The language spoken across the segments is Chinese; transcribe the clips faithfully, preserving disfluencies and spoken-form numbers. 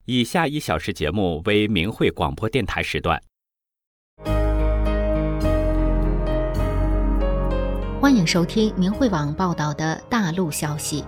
以下一小时节目为明慧广播电台时段。 欢迎收听明慧网报道的大陆消息。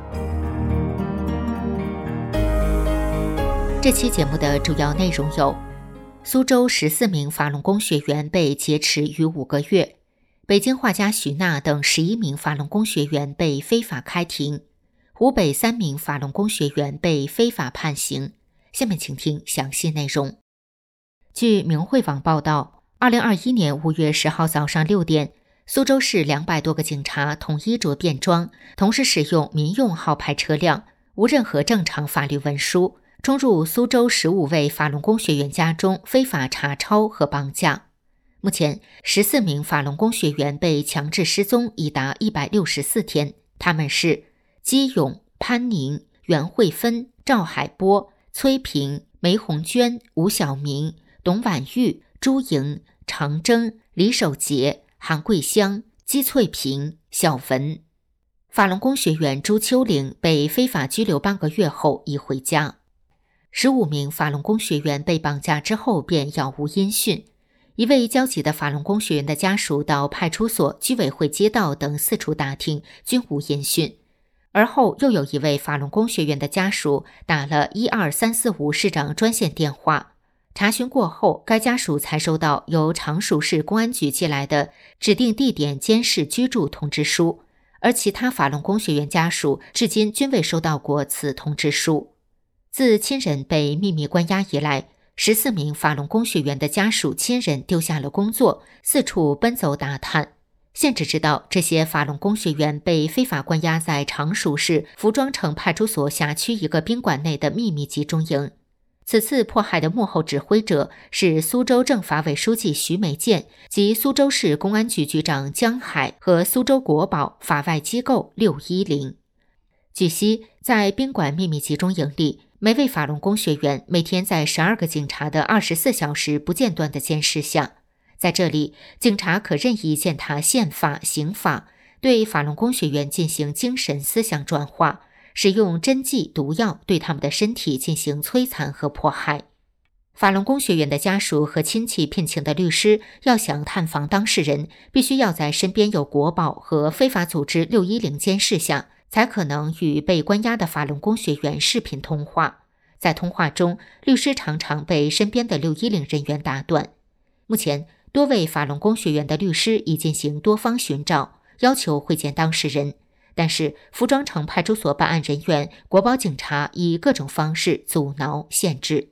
这期节目的主要内容有：苏州十四名法轮功学员被劫持逾五个月，北京画家徐娜等十一名法轮功学员被非法开庭，湖北三名法轮功学员被非法判刑。下面请听详细内容。据明慧网报道，二零二一年五月十号早上六点，苏州市两百多个警察统一着便装，同时使用民用号牌车辆，无任何正常法律文书，冲入苏州十五位法轮功学员家中非法查抄和绑架。目前，十四名法轮功学员被强制失踪已达一百六十四天，他们是姬勇、潘宁、袁慧芬、赵海波、崔平、梅红娟、吴晓明、董婉玉、朱莹、常征、李守杰、韩桂香、姬翠萍、小文。法轮功学员朱秋玲被非法拘留半个月后已回家。十五名法轮功学员被绑架之后便杳无音讯，一位焦急的法轮功学员的家属到派出所、居委会街道等四处打听，均无音讯。而后又有一位法轮功学员的家属打了一二三四五市长专线电话，查询过后，该家属才收到由常熟市公安局寄来的指定地点监视居住通知书，而其他法轮功学员家属至今均未收到过此通知书。自亲人被秘密关押以来，十四名法轮功学员的家属亲人丢下了工作，四处奔走打探。现只知道这些法轮功学员被非法关押在常熟市服装城派出所辖区一个宾馆内的秘密集中营。此次迫害的幕后指挥者是苏州政法委书记徐美健及苏州市公安局局长江海和苏州国保法外机构六一零。据悉，在宾馆秘密集中营里，每位法轮功学员每天在十二个警察的二十四小时不间断的监视下，在这里，警察可任意践踏宪法、刑法，对法轮功学员进行精神思想转化，使用针剂、毒药对他们的身体进行摧残和迫害。法轮功学员的家属和亲戚聘请的律师要想探访当事人，必须要在身边有国保和非法组织六一零监视下，才可能与被关押的法轮功学员视频通话。在通话中，律师常常被身边的六一零人员打断。目前，多位法轮功学员的律师已进行多方寻找，要求会见当事人，但是服装城派出所办案人员、国保警察以各种方式阻挠限制。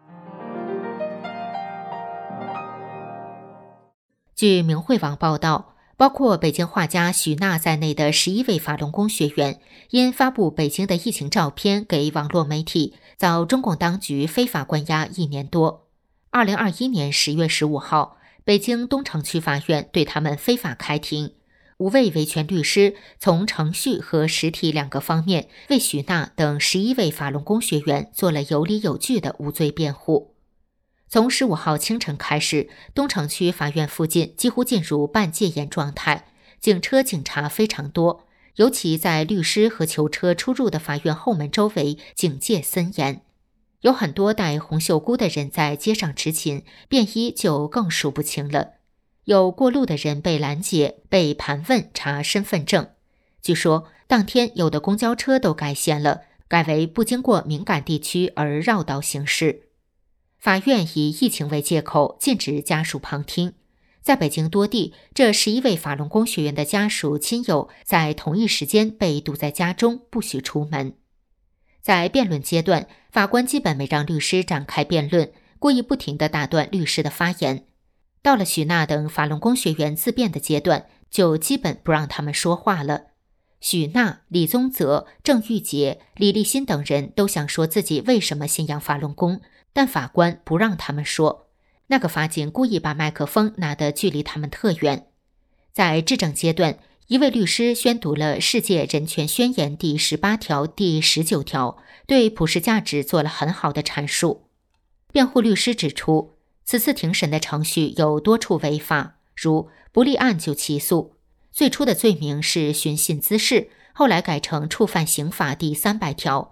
据明慧网报道，包括北京画家徐娜在内的十一位法轮功学员，因发布北京的疫情照片给网络媒体，遭中共当局非法关押一年多。二零二一年十月十五号，北京东城区法院对他们非法开庭，五位维权律师从程序和实体两个方面为徐娜等十一位法轮功学员做了有理有据的无罪辩护。从十五号清晨开始，东城区法院附近几乎进入半戒严状态，警车警察非常多，尤其在律师和囚车出入的法院后门周围警戒森严。有很多戴红袖箍的人在街上执勤，便衣就更数不清了。有过路的人被拦截，被盘问查身份证。据说当天有的公交车都改线了，改为不经过敏感地区而绕道行驶。法院以疫情为借口，禁止家属旁听。在北京多地，这十一位法轮功学员的家属亲友在同一时间被堵在家中，不许出门。在辩论阶段，法官基本没让律师展开辩论，故意不停地打断律师的发言。到了许娜等法轮功学员自辩的阶段，就基本不让他们说话了。许娜、李宗泽、郑玉洁、李立新等人都想说自己为什么信仰法轮功，但法官不让他们说。那个法警故意把麦克风拿得距离他们特远。在质证阶段，一位律师宣读了《世界人权宣言》第十八条、第十九条，对普世价值做了很好的阐述。辩护律师指出，此次庭审的程序有多处违法，如不立案就起诉，最初的罪名是寻衅滋事，后来改成触犯刑法第三百条。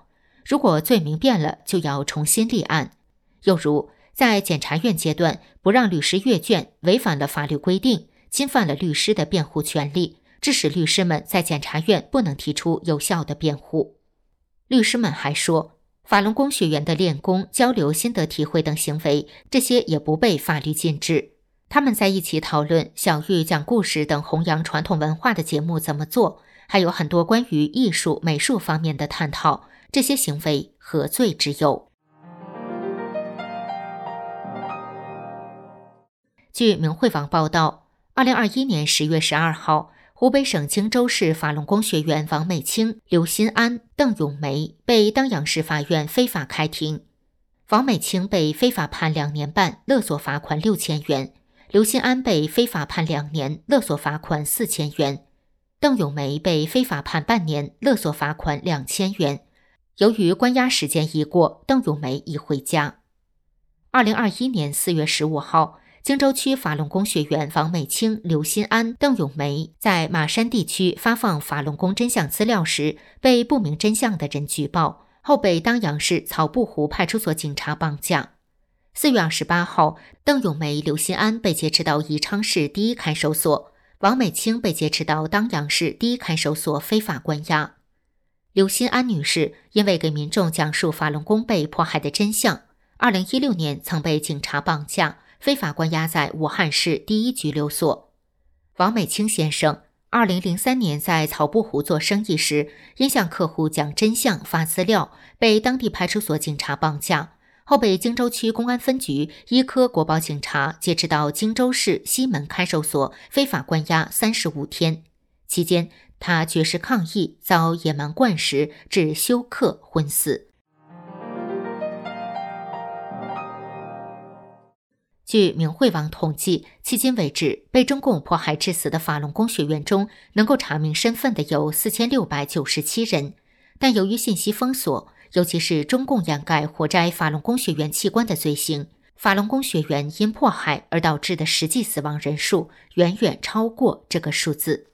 如果罪名变了，就要重新立案。又如，在检察院阶段不让律师阅卷，违反了法律规定，侵犯了律师的辩护权利，致使律师们在检察院不能提出有效的辩护。律师们还说，法轮功学员的练功、交流心得体会等行为，这些也不被法律禁止。他们在一起讨论小玉讲故事等弘扬传统文化的节目怎么做，还有很多关于艺术、美术方面的探讨，这些行为何罪之有？据明慧网报道，二零二一年十月十二号，湖北省荆州市法轮功学员王美清、刘新安、邓咏梅被当阳市法院非法开庭。王美清被非法判两年半，勒索罚款六千元；刘新安被非法判两年，勒索罚款四千元；邓咏梅被非法判半年，勒索罚款两千元。由于关押时间已过，邓咏梅已回家。二零二一年四月十五号，荆州区法轮功学员王美清、刘新安、邓咏梅在马山地区发放法轮功真相资料时，被不明真相的人举报，后被当阳市草布湖派出所警察绑架。四月二十八号，邓咏梅、刘新安被劫持到宜昌市第一看守所，王美清被劫持到当阳市第一看守所非法关押。刘新安女士因为给民众讲述法轮功被迫害的真相，二零一六年曾被警察绑架，非法关押在武汉市第一拘留所。王美清先生二零零三年在草布湖做生意时，因向客户讲真相发资料，被当地派出所警察绑架，后被荆州区公安分局医科国保警察劫持到荆州市西门看守所非法关押三十五天。期间他绝食抗议，遭野蛮灌食，致休克昏死。据明慧网统计，迄今为止，被中共迫害致死的法轮功学员中，能够查明身份的有四千六百九十七人，但由于信息封锁，尤其是中共掩盖活摘法轮功学员器官的罪行，法轮功学员因迫害而导致的实际死亡人数远远超过这个数字。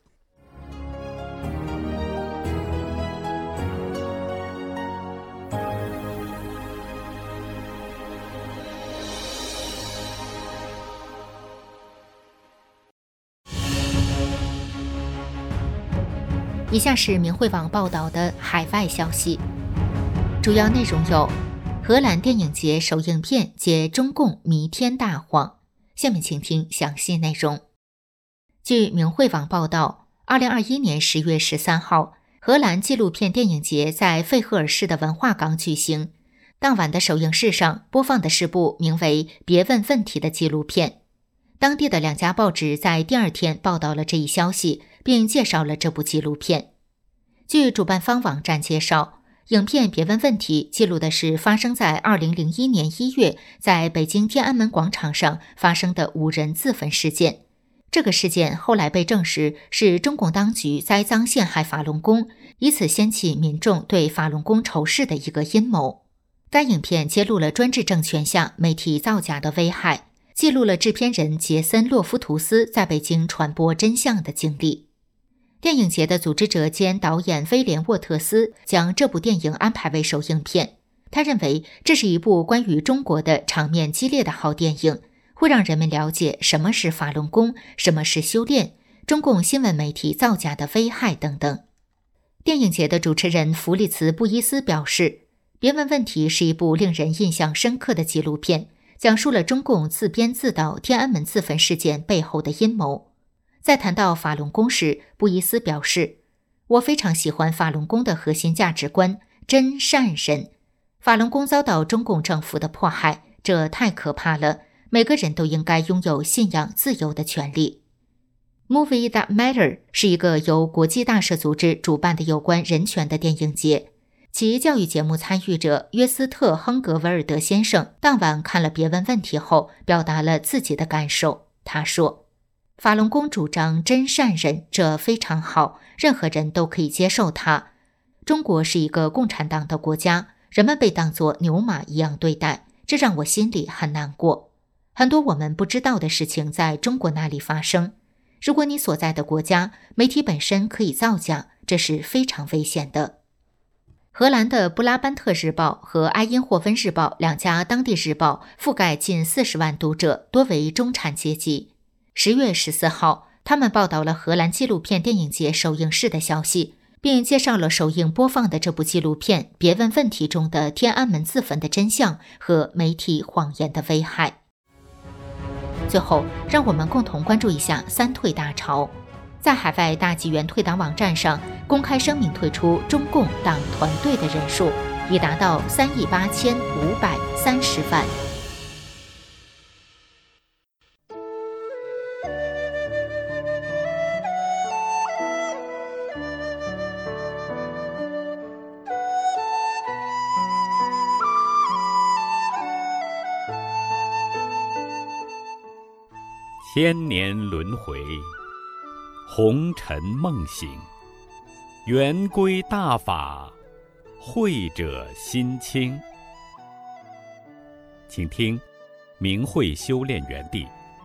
以下是明慧网报道的海外消息，主要内容有：荷兰电影节首映片揭中共弥天大谎。下面请听详细内容。据明慧网报道，二零二一年十月十三号，荷兰纪录片电影节在费赫尔市的文化港举行。当晚的首映式上播放的是部名为《别问问题》的纪录片。当地的两家报纸在第二天报道了这一消息，并介绍了这部纪录片。据主办方网站介绍，影片《别问问题》记录的是发生在二零零一年一月在北京天安门广场上发生的五人自焚事件。这个事件后来被证实是中共当局栽赃陷害法轮功，以此掀起民众对法轮功仇视的一个阴谋。该影片揭露了专制政权下媒体造假的危害，记录了制片人杰森·洛夫图斯在北京传播真相的经历。电影节的组织者兼导演威廉·沃特斯将这部电影安排为首映片。他认为这是一部关于中国的场面激烈的好电影，会让人们了解什么是法轮功，什么是修炼，中共新闻媒体造假的危害等等。电影节的主持人弗利茨·布伊斯表示，别问问题是一部令人印象深刻的纪录片，讲述了中共自编自导天安门自焚事件背后的阴谋。在谈到法轮功时，布伊斯表示，我非常喜欢法轮功的核心价值观，真善忍。法轮功遭到中共政府的迫害，这太可怕了，每个人都应该拥有信仰自由的权利。Movie That Matter 是一个由国际大赦组织主办的有关人权的电影节。其教育节目参与者约斯特·亨格维尔德先生当晚看了别问问题后，表达了自己的感受。他说，法轮功主张真善忍，这非常好，任何人都可以接受它。中国是一个共产党的国家，人们被当作牛马一样对待，这让我心里很难过。很多我们不知道的事情在中国那里发生。如果你所在的国家媒体本身可以造假，这是非常危险的。 荷兰的布拉班特日报和埃因霍芬日报两家当地日报覆盖近四十万读者，多为中产阶级。十月十四号，他们报道了荷兰纪录片电影节首映式的消息，并介绍了首映播放的这部纪录片《别问问题》中的天安门自焚的真相和媒体谎言的危害。最后，让我们共同关注一下三退大潮。在海外大纪元退党网站上公开声明退出中共党团队的人数已达到三亿八千五百三十万。 千年轮回，红尘梦醒，圆规大法，慧者心清。请听明慧修炼园地。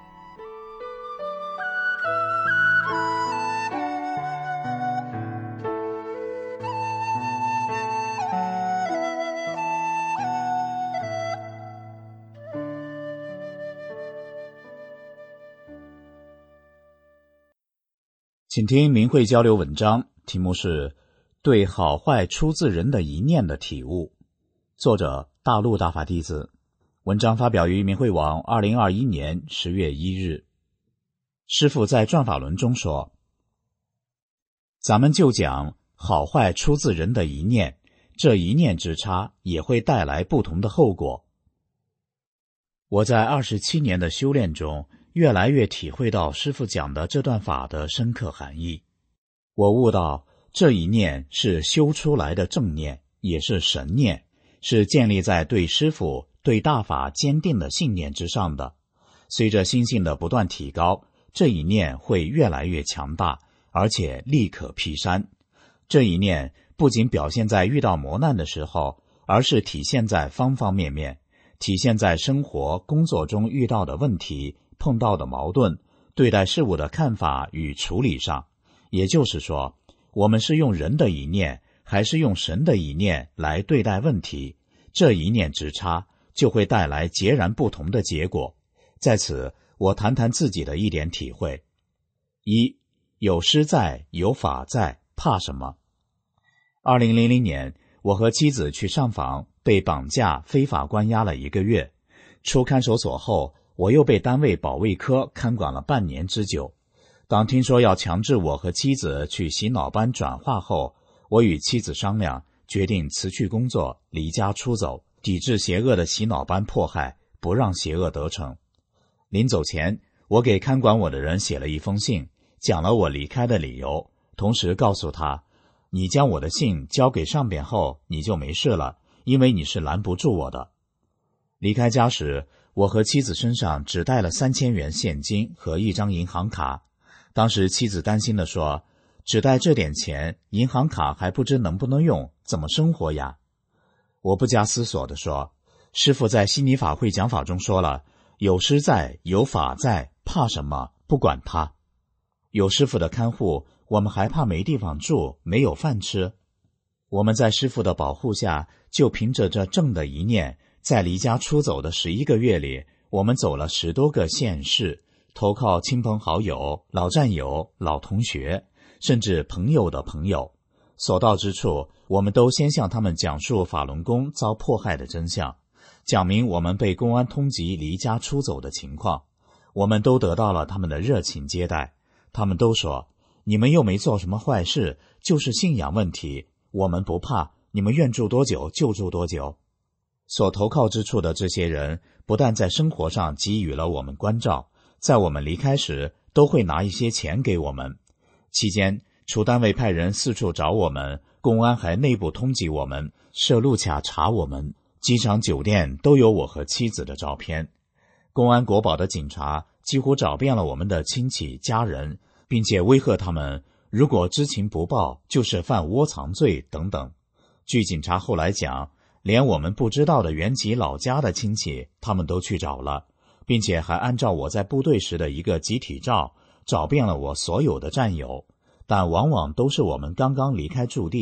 请听明慧交流文章，题目是对好坏出自人的一念的体悟，作者大陆大法弟子。文章发表于明慧网二零二一年十月一日。师父在转法轮中说，咱们就讲好坏出自人的一念，这一念之差也会带来不同的后果。我在二十七年的修炼中越来越体会到师父讲的这段法的深刻含义。我悟到这一念是修出来的正念，也是神念，是建立在对师父对大法坚定的信念之上的。随着心性的不断提高，这一念会越来越强大，而且力可劈山。这一念不仅表现在遇到磨难的时候，而是体现在方方面面，体现在生活工作中遇到的问题，碰到的矛盾，对待事物的看法与处理上。也就是说，我们是用人的一念还是用神的一念来对待问题，这一念之差就会带来截然不同的结果。在此我谈谈自己的一点体会。一，有师在，有法在，怕什么？二零零零年，我和妻子去上访，被绑架非法关押了一个月。出看守所后，我又被单位保卫科看管了半年之久。当听说要强制我和妻子去洗脑班转化后，我与妻子商量，决定辞去工作，离家出走，抵制邪恶的洗脑班迫害，不让邪恶得逞。临走前，我给看管我的人写了一封信，讲了我离开的理由，同时告诉他，你将我的信交给上边后，你就没事了，因为你是拦不住我的。离开家时，我和妻子身上只带了三千元现金和一张银行卡。当时妻子担心地说，只带这点钱，银行卡还不知能不能用，怎么生活呀？我不加思索地说，师父在悉尼法会讲法中说了，有师在，有法在，怕什么？不管他。有师父的看护，我们还怕没地方住，没有饭吃。我们在师父的保护下，就凭着这正的一念，在离家出走的十一个月里，我们走了十多个县市，投靠亲朋好友、老战友、老同学，甚至朋友的朋友。所到之处，我们都先向他们讲述法轮功遭迫害的真相，讲明我们被公安通缉离家出走的情况。我们都得到了他们的热情接待。他们都说，你们又没做什么坏事，就是信仰问题，我们不怕，你们愿住多久就住多久。所投靠之处的这些人，不但在生活上给予了我们关照，在我们离开时都会拿一些钱给我们。期间，除单位派人四处找我们，公安还内部通缉我们，设路卡查我们，机场酒店都有我和妻子的照片。公安国保的警察几乎找遍了我们的亲戚家人，并且威吓他们，如果知情不报就是犯窝藏罪等等。据警察后来讲，连我们不知道的原籍老家的亲戚他们都去找了，并且还按照我在部队时的一个集体照找遍了我所有的战友，但往往都是我们刚刚离开驻地，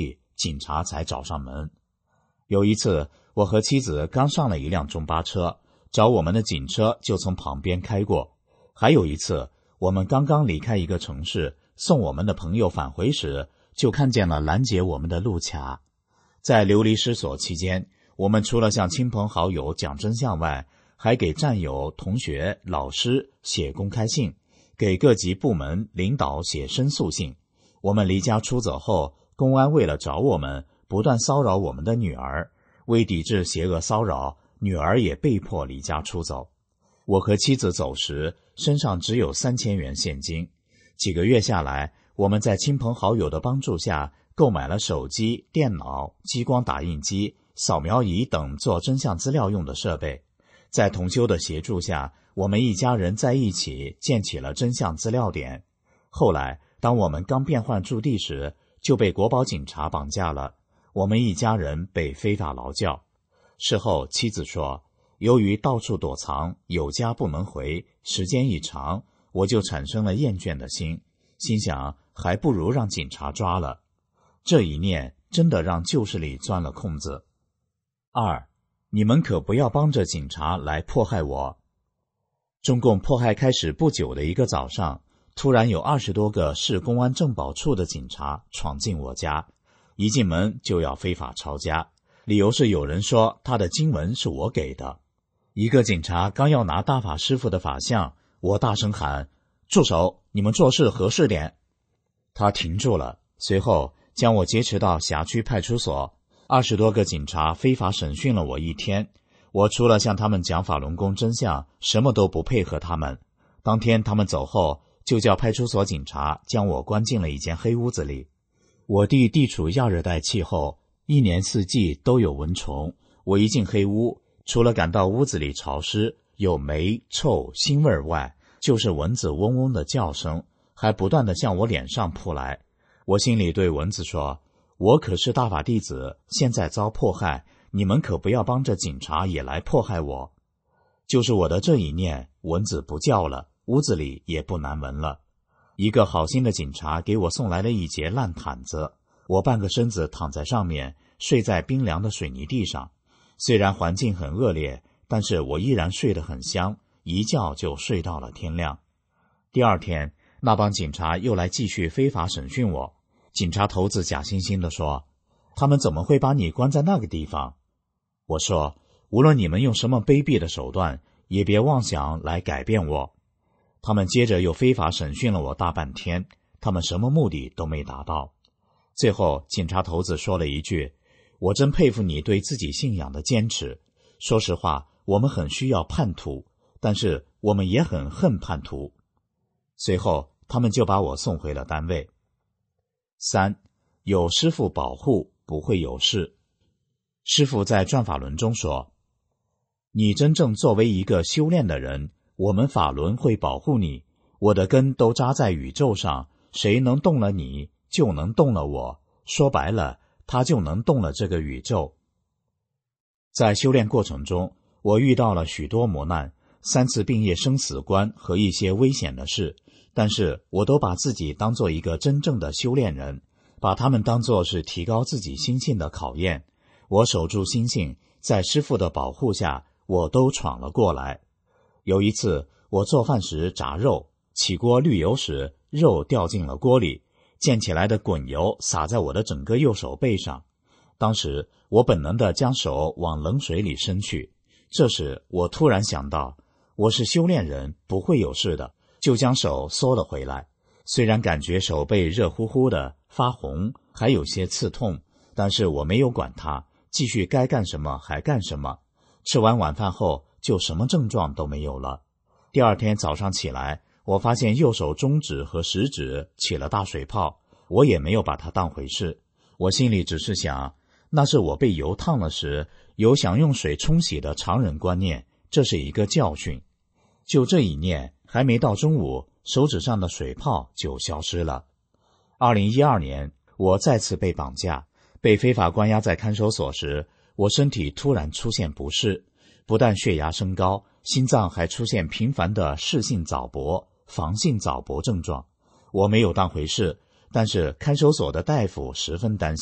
警察才找上门。有一次，我和妻子刚上了一辆中巴车，找我们的警车就从旁边开过。还有一次，我们刚刚离开一个城市，送我们的朋友返回时，就看见了拦截我们的路卡。在流离失所期间，我们除了向亲朋好友讲真相外，还给战友、同学、老师写公开信，给各级部门领导写申诉信。我们离家出走后，公安为了找我们，不断骚扰我们的女儿。为抵制邪恶骚扰，女儿也被迫离家出走。我和妻子走时，身上只有三千元现金。几个月下来，我们在亲朋好友的帮助下，购买了手机、电脑、激光打印机、扫描仪等做真相资料用的设备。在同修的协助下，我们一家人在一起建起了真相资料点。后来，当我们刚变换驻地时，就被国保警察绑架了。我们一家人被非法劳教。事后，妻子说，由于到处躲藏，有家不能回，时间一长，我就产生了厌倦的心，心想还不如让警察抓了。这一念真的让旧势力钻了空子。二，你们可不要帮着警察来迫害我。中共迫害开始不久的一个早上，突然有二十多个市公安政保处的警察闯进我家，一进门就要非法抄家，理由是有人说他的经文是我给的。一个警察刚要拿大法师父的法像，我大声喊，住手，你们做事合适点。他停住了，随后将我劫持到辖区派出所。二十多个警察非法审讯了我一天，我除了向他们讲法轮功真相，什么都不配合他们。当天他们走后，就叫派出所警察将我关进了一间黑屋子里。我地地处亚热带气候，一年四季都有蚊虫。我一进黑屋，除了感到屋子里潮湿，有霉、臭、腥味外，就是蚊子嗡嗡的叫声，还不断地向我脸上扑来。我心里对蚊子说，我可是大法弟子，现在遭迫害，你们可不要帮着警察也来迫害我。就是我的这一念，蚊子不叫了，屋子里也不难闻了。一个好心的警察给我送来了一节烂毯子，我半个身子躺在上面，睡在冰凉的水泥地上。虽然环境很恶劣，但是我依然睡得很香，一觉就睡到了天亮。第二天，那帮警察又来继续非法审讯我。警察头子假惺惺地说，他们怎么会把你关在那个地方？我说，无论你们用什么卑鄙的手段，也别妄想来改变我。他们接着又非法审讯了我大半天，他们什么目的都没达到。最后，警察头子说了一句，我真佩服你对自己信仰的坚持。说实话，我们很需要叛徒，但是我们也很恨叛徒。随后，他们就把我送回了单位。三，有师父保护，不会有事。师父在转法轮中说，你真正作为一个修炼的人，我们法轮会保护你。我的根都扎在宇宙上，谁能动了你，就能动了我。说白了，他就能动了这个宇宙。在修炼过程中，我遇到了许多磨难，三次并业生死关和一些危险的事，但是我都把自己当作一个真正的修炼人，把他们当作是提高自己心性的考验。我守住心性，在师父的保护下，我都闯了过来。有一次，我做饭时炸肉，起锅滤油时，肉掉进了锅里，溅起来的滚油洒在我的整个右手背上。当时我本能地将手往冷水里伸去，这时我突然想到，我是修炼人，不会有事的，就将手缩了回来。虽然感觉手背热乎乎的，发红，还有些刺痛，但是我没有管它，继续该干什么还干什么。吃完晚饭后，就什么症状都没有了。第二天早上起来，我发现右手中指和食指起了大水泡，我也没有把它当回事。我心里只是想，那是我被油烫了时，有想用水冲洗的常人观念，这是一个教训。就这一念，还没到中午，手指上的水泡就消失了。二零一二年，我再次被绑架，被非法关押在看守所时，我身体突然出现不适，不但血压升高，心脏还出现频繁的室性早搏、房性早搏症状。我没有当回事，但是看守所的大夫十分担心，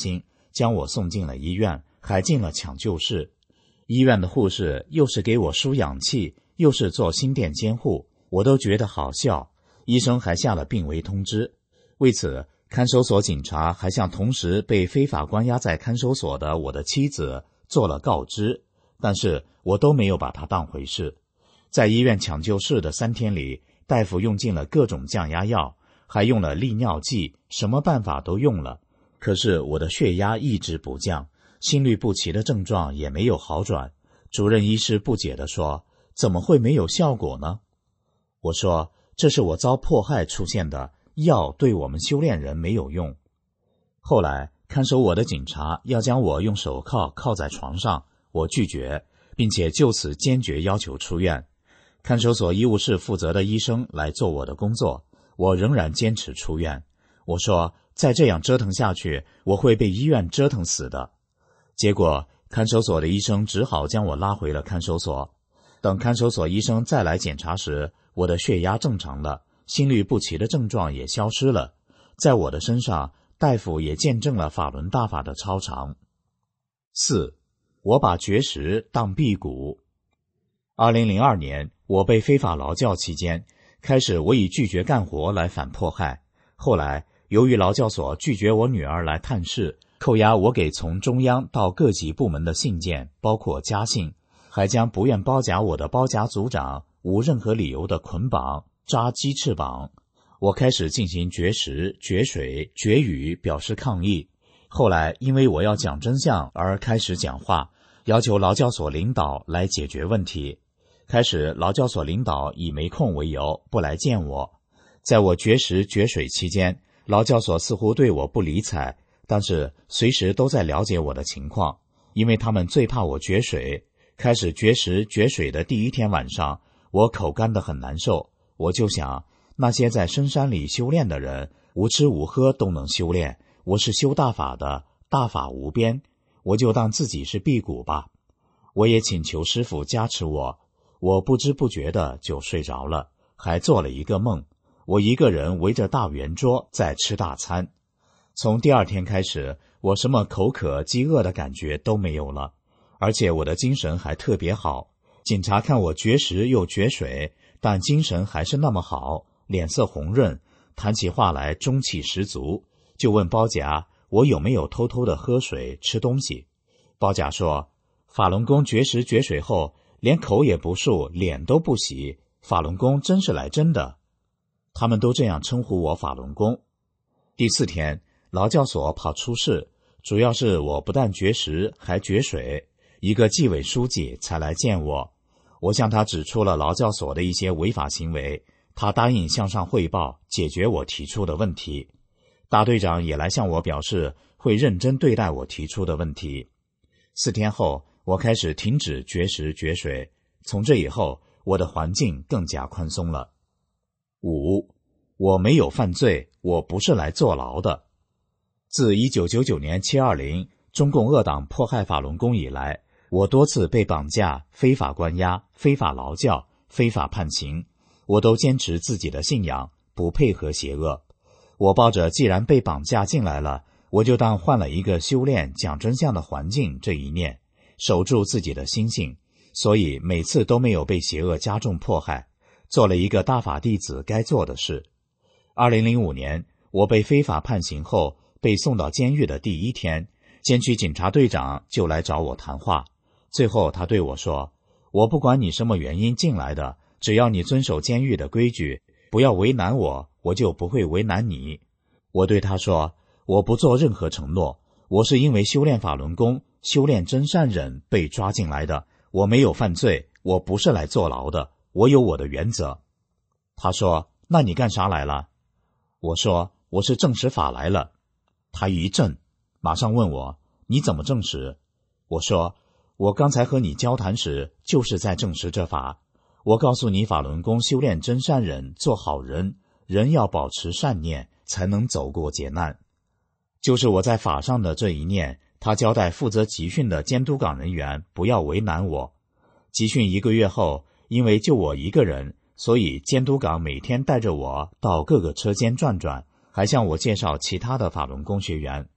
将我送进了医院，还进了抢救室。医院的护士又是给我输氧气，又是做心电监护，我都觉得好笑。医生还下了病危通知。为此，看守所警察还向同时被非法关押在看守所的我的妻子做了告知，但是我都没有把它当回事。在医院抢救室的三天里，大夫用尽了各种降压药，还用了利尿剂，什么办法都用了，可是我的血压一直不降，心律不齐的症状也没有好转。主任医师不解地说，怎么会没有效果呢？我说，这是我遭迫害出现的，药对我们修炼人没有用。后来看守我的警察要将我用手铐铐在床上，我拒绝，并且就此坚决要求出院。看守所医务室负责的医生来做我的工作，我仍然坚持出院。我说，再这样折腾下去，我会被医院折腾死的。结果看守所的医生只好将我拉回了看守所。等看守所医生再来检查时，我的血压正常了，心律不齐的症状也消失了。在我的身上，大夫也见证了法轮大法的超常。四，我把绝食当辟谷。二零零二年，我被非法劳教期间，开始我以拒绝干活来反迫害。后来，由于劳教所拒绝我女儿来探视，扣押我给从中央到各级部门的信件，包括家信，还将不愿包夹我的包夹组长无任何理由的捆绑、扎鸡翅膀。我开始进行绝食、绝水、绝语表示抗议。后来因为我要讲真相而开始讲话，要求劳教所领导来解决问题。开始劳教所领导以没空为由不来见我。在我绝食绝水期间，劳教所似乎对我不理睬，但是随时都在了解我的情况，因为他们最怕我绝水。开始绝食绝水的第一天晚上，我口干得很难受，我就想，那些在深山里修炼的人，无吃无喝都能修炼，我是修大法的，大法无边，我就当自己是辟谷吧。我也请求师父加持我，我不知不觉的就睡着了，还做了一个梦，我一个人围着大圆桌在吃大餐。从第二天开始，我什么口渴饥饿的感觉都没有了，而且我的精神还特别好。警察看我绝食又绝水，但精神还是那么好，脸色红润，谈起话来中气十足，就问包夹我有没有偷偷的喝水吃东西。包夹说，法轮功绝食绝水后连口也不漱，脸都不洗，法轮功真是来真的。他们都这样称呼我法轮功。第四天，劳教所跑出事，主要是我不但绝食还绝水，一个纪委书记才来见我。我向他指出了劳教所的一些违法行为，他答应向上汇报，解决我提出的问题。大队长也来向我表示会认真对待我提出的问题。四天后，我开始停止绝食绝水，从这以后，我的环境更加宽松了。五，我没有犯罪，我不是来坐牢的。自一九九九年七二零中共恶党迫害法轮功以来，我多次被绑架、非法关押、非法劳教、非法判刑，我都坚持自己的信仰，不配合邪恶。我抱着既然被绑架进来了，我就当换了一个修炼讲真相的环境这一念，守住自己的心性，所以每次都没有被邪恶加重迫害，做了一个大法弟子该做的事。二零零五年，我被非法判刑后，被送到监狱的第一天，监区警察队长就来找我谈话。最后他对我说，我不管你什么原因进来的，只要你遵守监狱的规矩，不要为难我，我就不会为难你。我对他说，我不做任何承诺，我是因为修炼法轮功、修炼真善忍被抓进来的，我没有犯罪，我不是来坐牢的，我有我的原则。他说，那你干啥来了？我说，我是证实法来了。他一震，马上问我，你怎么证实？我说，我刚才和你交谈时就是在证实这法。我告诉你，法轮功修炼真善忍，做好人，人要保持善念，才能走过劫难。就是我在法上的这一念，他交代负责集训的监督岗人员不要为难我。集训一个月后，因为就我一个人，所以监督岗每天带着我到各个车间转转，还向我介绍其他的法轮功学员。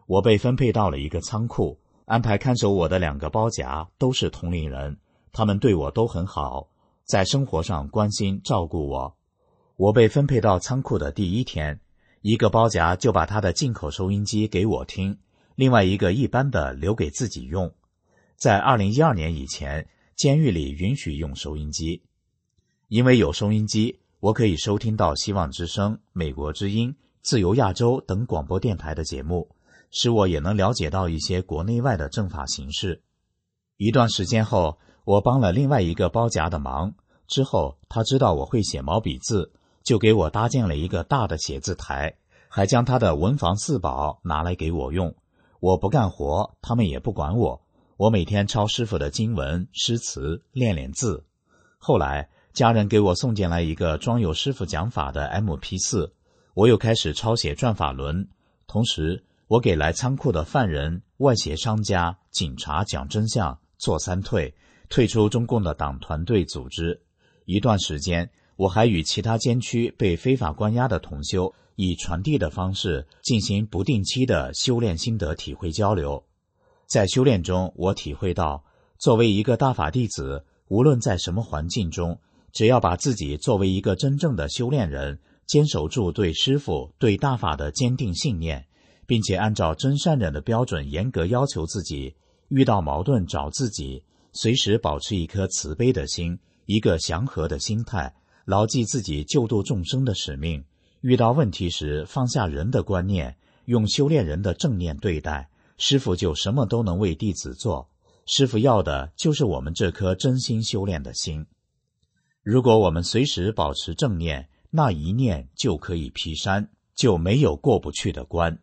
我被分配到了一个仓库，安排看守我的两个包夹都是同龄人，他们对我都很好，在生活上关心照顾我。我被分配到仓库的第一天，一个包夹就把他的进口收音机给我听，另外一个一般的留给自己用。在二零一二年以前，监狱里允许用收音机。因为有收音机，我可以收听到希望之声、美国之音、自由亚洲等广播电台的节目，使我也能了解到一些国内外的政法形势。一段时间后，我帮了另外一个包夹的忙，之后他知道我会写毛笔字，就给我搭建了一个大的写字台，还将他的文房四宝拿来给我用。我不干活，他们也不管我，我每天抄师傅的经文、诗词，练练字。后来家人给我送进来一个装有师傅讲法的 M P 四， 我又开始抄写转法轮。同时我给来仓库的犯人、外协商家、警察讲真相，做三退，退出中共的党团队组织。一段时间，我还与其他监区被非法关押的同修以传递的方式进行不定期的修炼心得体会交流。在修炼中，我体会到，作为一个大法弟子，无论在什么环境中，只要把自己作为一个真正的修炼人，坚守住对师父、对大法的坚定信念，并且按照真善忍的标准严格要求自己，遇到矛盾找自己，随时保持一颗慈悲的心，一个祥和的心态，牢记自己救度众生的使命，遇到问题时放下人的观念，用修炼人的正念对待，师父就什么都能为弟子做。师父要的就是我们这颗真心修炼的心。如果我们随时保持正念，那一念就可以劈山，就没有过不去的关。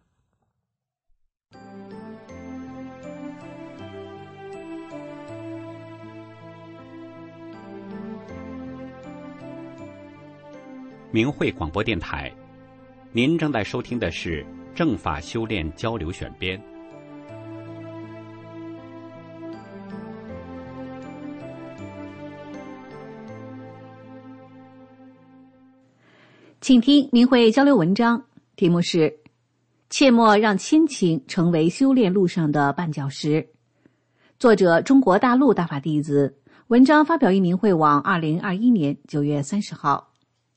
明慧广播电台，您正在收听的是正法修炼交流选编。 请听明慧交流文章，题目是切莫让亲情成为修炼路上的绊脚石。作者中国大陆大法弟子，文章发表于明慧网二零二一年九月三十号。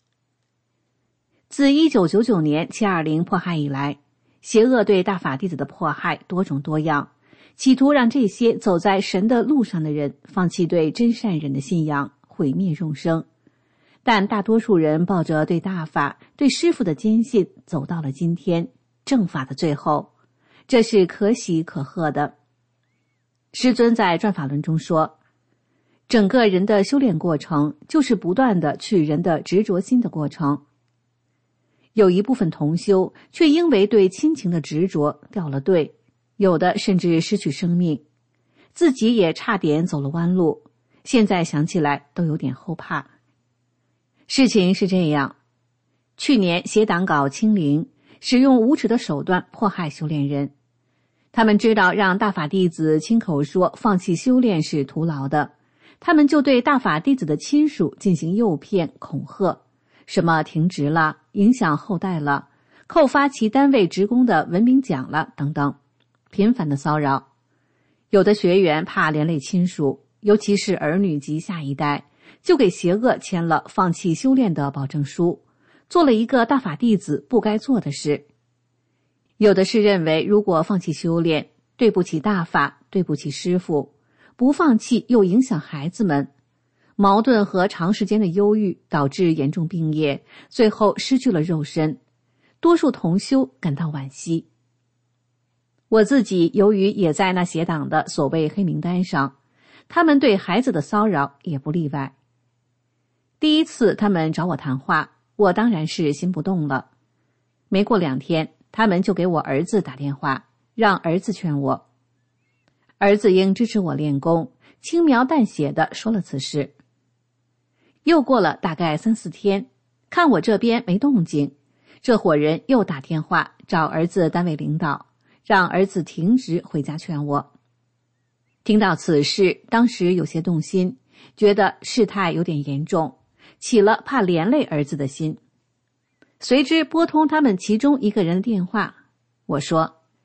自一九九九年七二零迫害以来，邪恶对大法弟子的迫害多种多样，企图让这些走在神的路上的人放弃对真善忍的信仰，毁灭众生。但大多数人抱着对大法、对师父的坚信，走到了今天正法的最后，这是可喜可贺的。师尊在转法轮中说，整个人的修炼过程就是不断的去人的执着心的过程。有一部分同修却因为对亲情的执着掉了队，有的甚至失去生命，自己也差点走了弯路，现在想起来都有点后怕。事情是这样，去年邪党搞清零，使用无耻的手段迫害修炼人。他们知道让大法弟子亲口说放弃修炼是徒劳的，他们就对大法弟子的亲属进行诱骗恐吓，什么停职了，影响后代了，扣发其单位职工的文明奖了等等，频繁的骚扰。有的学员怕连累亲属，尤其是儿女及下一代，就给邪恶签了放弃修炼的保证书，做了一个大法弟子不该做的事。有的是认为如果放弃修炼，对不起大法，对不起师父，不放弃又影响孩子们，矛盾和长时间的忧郁导致严重病业，最后失去了肉身，多数同修感到惋惜。我自己由于也在那邪党的所谓黑名单上，他们对孩子的骚扰也不例外。第一次他们找我谈话，我当然是心不动了。没过两天，他们就给我儿子打电话，让儿子劝我。儿子应支持我练功，轻描淡写地说了此事。又过了大概三四天，看我这边没动静，这伙人又打电话找儿子单位领导，让儿子停职回家劝我。听到此事，当时有些动心，觉得事态有点严重，起了怕连累儿子的心。随之拨通他们其中一个人的电话，我说：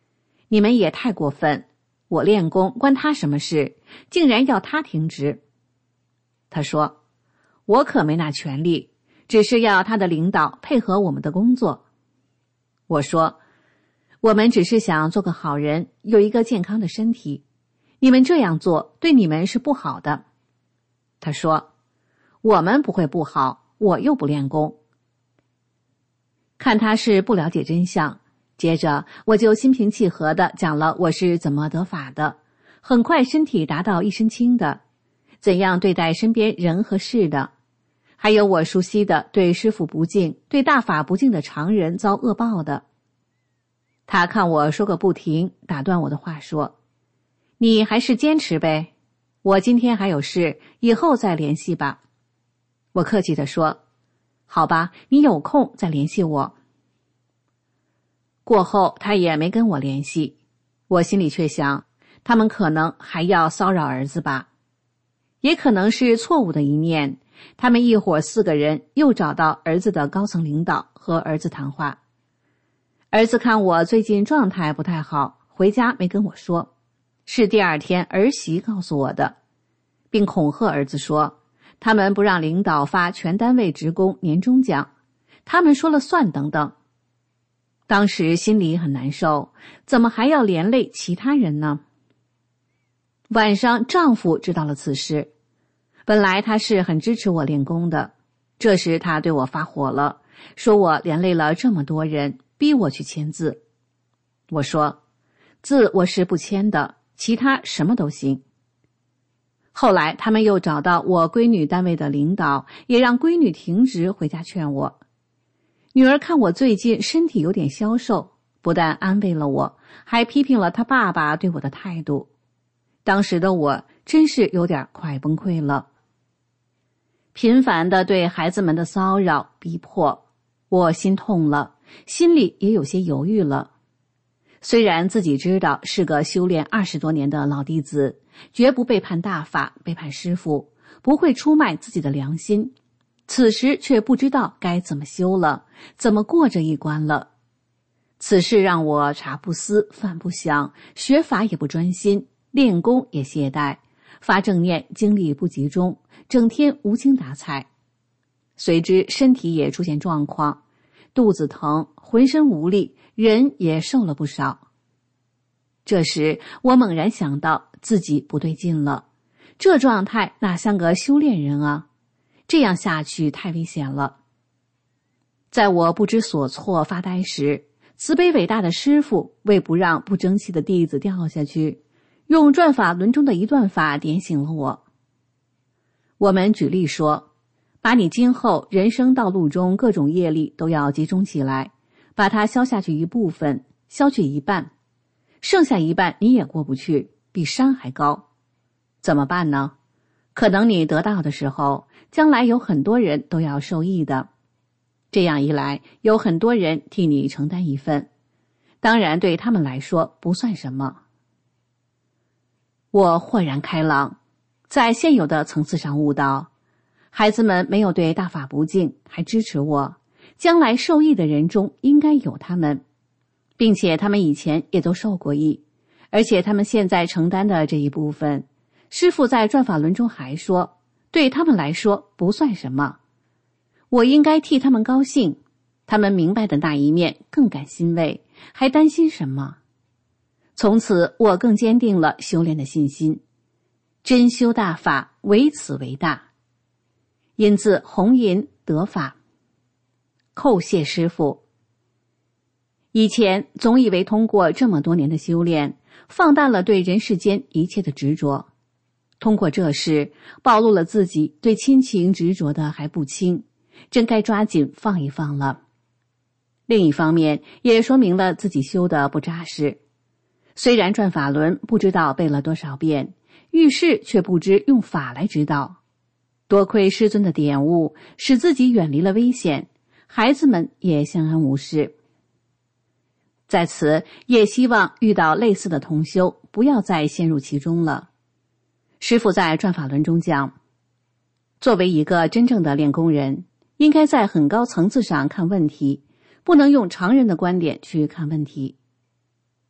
你们也太过分，我练功关他什么事，竟然要他停职。他说，我可没那权利，只是要他的领导配合我们的工作。我说，我们只是想做个好人，有一个健康的身体，你们这样做对你们是不好的。他说，我们不会不好，我又不练功。看他是不了解真相，接着我就心平气和地讲了我是怎么得法的，很快身体达到一身轻的，怎样对待身边人和事的，还有我熟悉的对师父不敬、对大法不敬的常人遭恶报的。他看我说个不停，打断我的话说，你还是坚持呗，我今天还有事，以后再联系吧。我客气地说，好吧，你有空再联系我。过后他也没跟我联系，我心里却想，他们可能还要骚扰儿子吧，也可能是错误的一念，他们一伙四个人又找到儿子的高层领导和儿子谈话。儿子看我最近状态不太好，回家没跟我说，是第二天儿媳告诉我的，并恐吓儿子说，他们不让领导发全单位职工年终奖，他们说了算等等。当时心里很难受，怎么还要连累其他人呢？晚上丈夫知道了此事，本来他是很支持我练功的，这时他对我发火了，说我连累了这么多人，逼我去签字。我说，字我是不签的，其他什么都行。后来他们又找到我闺女单位的领导，也让闺女停职回家劝我。女儿看我最近身体有点消瘦，不但安慰了我，还批评了她爸爸对我的态度。当时的我真是有点快崩溃了。频繁的对孩子们的骚扰逼迫，我心痛了，心里也有些犹豫了。虽然自己知道是个修炼二十多年的老弟子，绝不背叛大法，背叛师父，不会出卖自己的良心，此时却不知道该怎么修了，怎么过这一关了。此事让我茶不思饭不想，学法也不专心，练功也懈怠，发正念精力不集中，整天无精打采。随之身体也出现状况，肚子疼，浑身无力，人也瘦了不少。这时我猛然想到自己不对劲了，这状态哪像个修炼人啊，这样下去太危险了。在我不知所措发呆时，慈悲伟大的师父为不让不争气的弟子掉下去，用转法轮中的一段法点醒了我。我们举例说，把你今后人生道路中各种业力都要集中起来，把它消下去一部分，消去一半，剩下一半你也过不去，比山还高。怎么办呢？可能你得到的时候，将来有很多人都要受益的。这样一来，有很多人替你承担一份，当然对他们来说不算什么。我豁然开朗，在现有的层次上悟到，孩子们没有对大法不敬，还支持我，将来受益的人中应该有他们，并且他们以前也都受过益，而且他们现在承担的这一部分，师父在转法轮中还说，对他们来说不算什么。我应该替他们高兴，他们明白的那一面更感欣慰，还担心什么？从此我更坚定了修炼的信心，真修大法，唯此为大。因自弘淫得法，叩谢师父。以前总以为通过这么多年的修炼，放大了对人世间一切的执着，通过这事暴露了自己对亲情执着的还不轻，真该抓紧放一放了。另一方面也说明了自己修的不扎实，虽然转法轮不知道背了多少遍，遇事却不知用法来指导，多亏师尊的点悟，使自己远离了危险，孩子们也相安无事。在此也希望遇到类似的同修不要再陷入其中了。师父在转法轮中讲，作为一个真正的练功人，应该在很高层次上看问题，不能用常人的观点去看问题。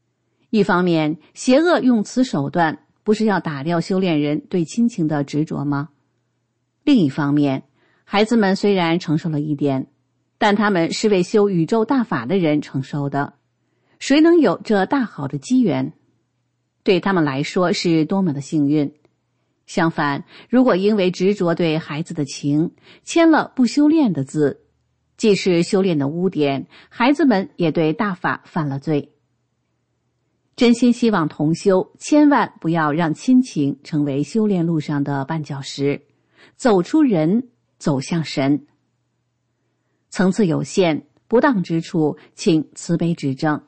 一方面，邪恶用此手段，不是要打掉修炼人对亲情的执着吗？另一方面，孩子们虽然承受了一点，但他们是为修宇宙大法的人承受的，谁能有这大好的机缘？对他们来说是多么的幸运。相反，如果因为执着对孩子的情，签了不修炼的字，既是修炼的污点，孩子们也对大法犯了罪。真心希望同修千万不要让亲情成为修炼路上的绊脚石，走出人，走向神。层次有限，不当之处，请慈悲指正。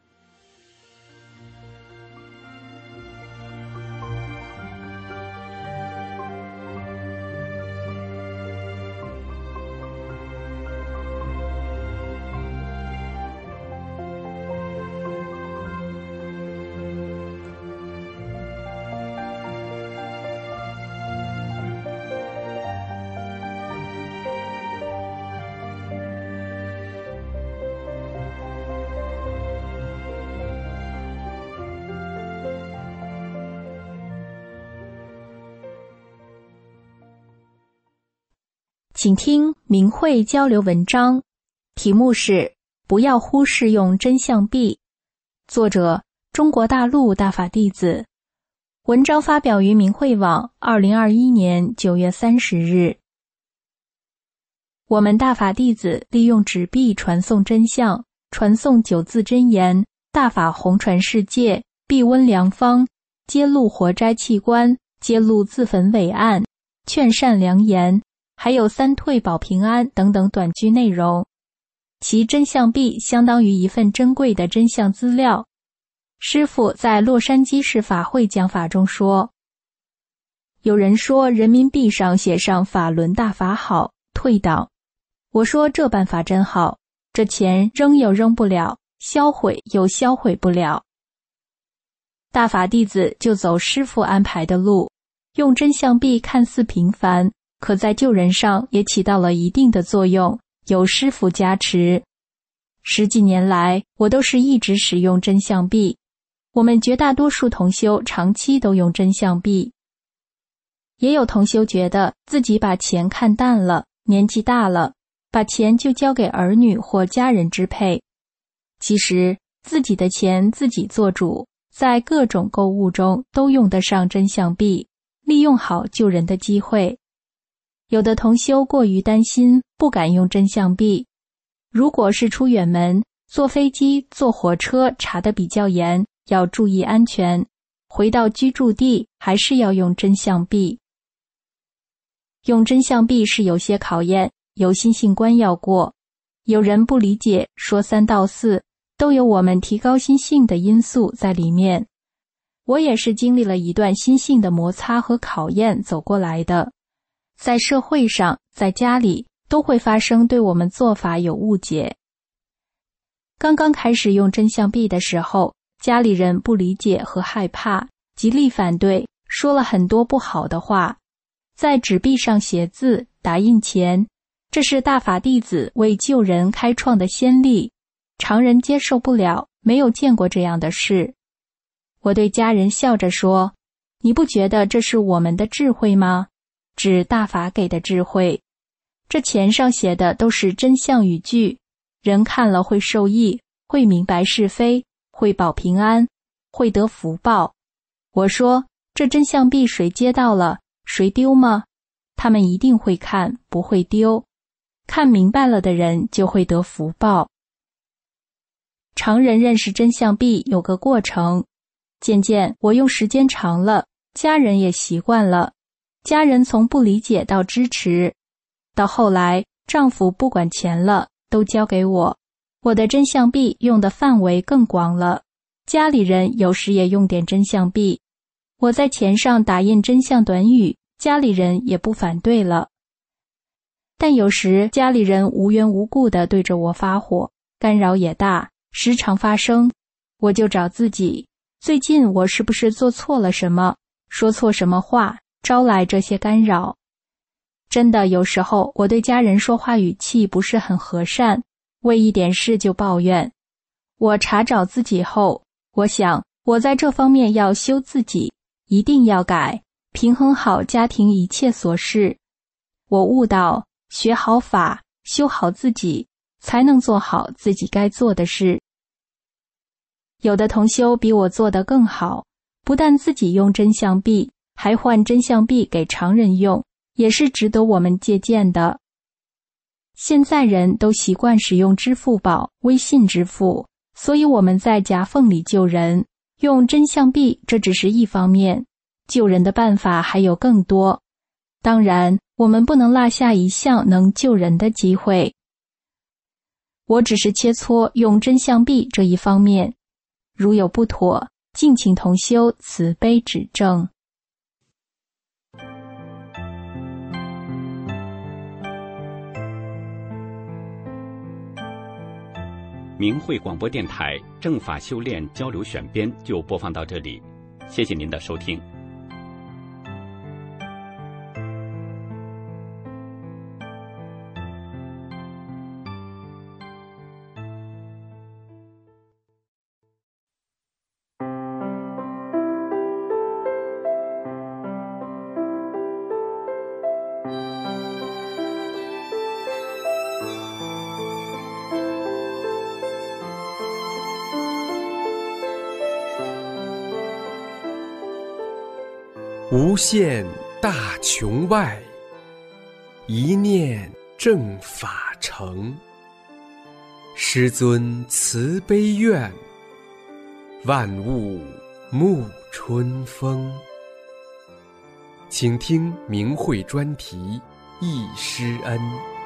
请听明慧交流文章，题目是不要忽视用真相币，作者中国大陆大法弟子，文章发表于明慧网二零二一年九月三十日。我们大法弟子利用纸币传送真相，传送九字真言，大法弘传世界，避温良方，揭露活摘器官，揭露自焚伟案，劝善良言，还有三退保平安等等短句内容。其真相币相当于一份珍贵的真相资料。师父在洛杉矶市法会讲法中说，有人说人民币上写上法轮大法好，退党。我说这办法真好，这钱扔又扔不了，销毁又销毁不了。大法弟子就走师父安排的路，用真相币看似平凡，可在救人上也起到了一定的作用，有师父加持。十几年来，我都是一直使用真相币。我们绝大多数同修长期都用真相币。也有同修觉得自己把钱看淡了，年纪大了，把钱就交给儿女或家人支配。其实自己的钱自己做主，在各种购物中都用得上真相币，利用好救人的机会。有的同修过于担心，不敢用真相币。如果是出远门，坐飞机、坐火车查得比较严，要注意安全。回到居住地，还是要用真相币。用真相币是有些考验，有心性关要过。有人不理解，说三道四，都有我们提高心性的因素在里面。我也是经历了一段心性的摩擦和考验走过来的。在社会上，在家里，都会发生对我们做法有误解。刚刚开始用真相币的时候，家里人不理解和害怕，极力反对，说了很多不好的话。在纸币上写字，打印钱，这是大法弟子为救人开创的先例，常人接受不了，没有见过这样的事。我对家人笑着说，你不觉得这是我们的智慧吗？指大法给的智慧。这钱上写的都是真相语句，人看了会受益，会明白是非，会保平安，会得福报。我说，这真相币谁接到了，谁丢吗？他们一定会看，不会丢。看明白了的人就会得福报。常人认识真相币有个过程，渐渐我用时间长了，家人也习惯了。家人从不理解到支持，到后来丈夫不管钱了，都交给我。我的真相币用的范围更广了，家里人有时也用点真相币。我在钱上打印真相短语，家里人也不反对了。但有时家里人无缘无故地对着我发火，干扰也大，时常发生。我就找自己，最近我是不是做错了什么，说错什么话，招来这些干扰。真的有时候我对家人说话语气不是很和善，为一点事就抱怨。我查找自己后，我想我在这方面要修自己，一定要改，平衡好家庭一切琐事。我悟到，学好法，修好自己，才能做好自己该做的事。有的同修比我做得更好，不但自己用真相币，还换真相币给常人用，也是值得我们借鉴的。现在人都习惯使用支付宝、微信支付，所以我们在夹缝里救人，用真相币这只是一方面，救人的办法还有更多。当然，我们不能落下一项能救人的机会。我只是切磋用真相币这一方面，如有不妥，敬请同修慈悲指正。 明慧广播电台正法修炼交流选编就播放到这里，谢谢您的收听。 无限大穹外，一念正法成。师尊慈悲愿，万物沐春风。请听明慧专题忆师恩。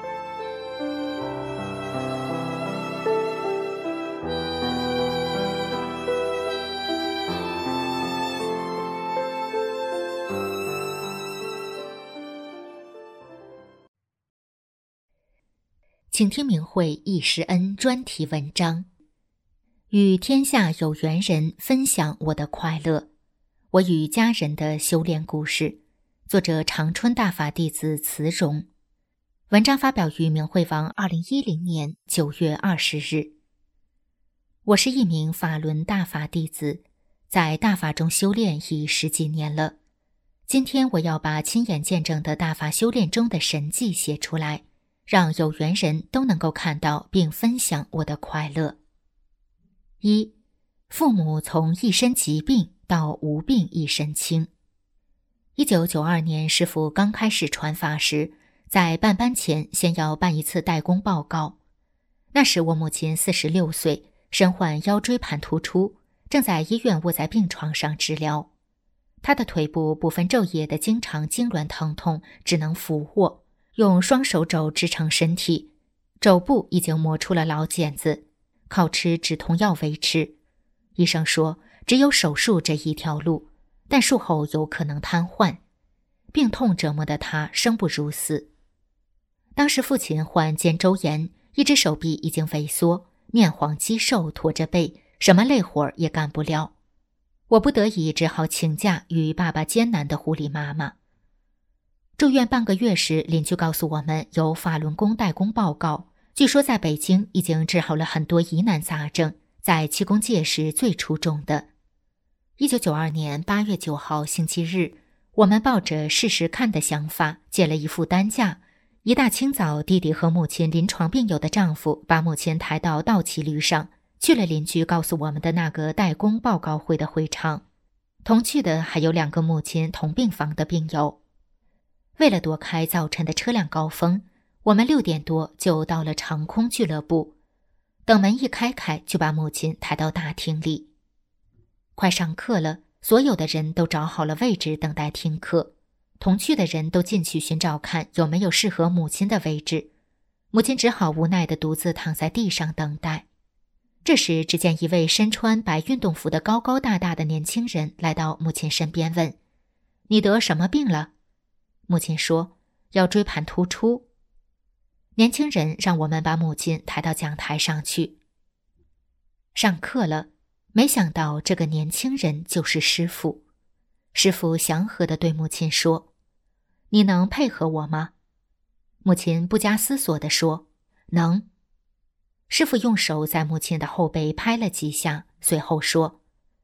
请听明慧忆师恩专题文章，与天下有缘人分享我的快乐，我与家人的修炼故事，作者长春大法弟子慈荣。文章发表于明慧网二零一零年九月二十日。我是一名法轮大法弟子，在大法中修炼已十几年了。今天我要把亲眼见证的大法修炼中的神迹写出来，让有缘人都能够看到并分享我的快乐。一，父母从一身疾病到无病一身轻。一九九二年师父刚开始传法时，在办班前先要办一次代工报告。那时我母亲四十六岁，身患腰椎盘突出，正在医院卧在病床上治疗。她的腿部部分昼夜的经常痉挛疼痛，只能俯卧，用双手肘支撑身体，肘部已经磨出了老茧子，靠吃止痛药维持。医生说只有手术这一条路，但术后有可能瘫痪。病痛折磨得他生不如死。当时父亲患肩周炎，一只手臂已经萎缩，面黄肌瘦，驼着背，什么累活也干不了。我不得已只好请假与爸爸艰难的护理妈妈。住院半个月时，邻居告诉我们有法轮功代工报告，据说在北京已经治好了很多疑难杂症，在气功界是最出众的。一九九二年八月九号星期日，我们抱着试试看的想法，借了一副担架。一大清早，弟弟和母亲临床病友的丈夫把母亲抬到倒骑驴上，去了邻居告诉我们的那个代工报告会的会场。同去的还有两个母亲同病房的病友。为了躲开早晨的车辆高峰，我们六点多就到了长空俱乐部。等门一开开，就把母亲抬到大厅里。快上课了，所有的人都找好了位置等待听课。同去的人都进去寻找看有没有适合母亲的位置。母亲只好无奈地独自躺在地上等待。这时只见一位身穿白运动服的高高大大的年轻人来到母亲身边问：你得什么病了？母亲说：腰椎盘突出。年轻人让我们把母亲抬到讲台上去。上课了，没想到这个年轻人就是师父。师父祥和地对母亲说：你能配合我吗？母亲不加思索地说：能。师父用手在母亲的后背拍了几下，随后说：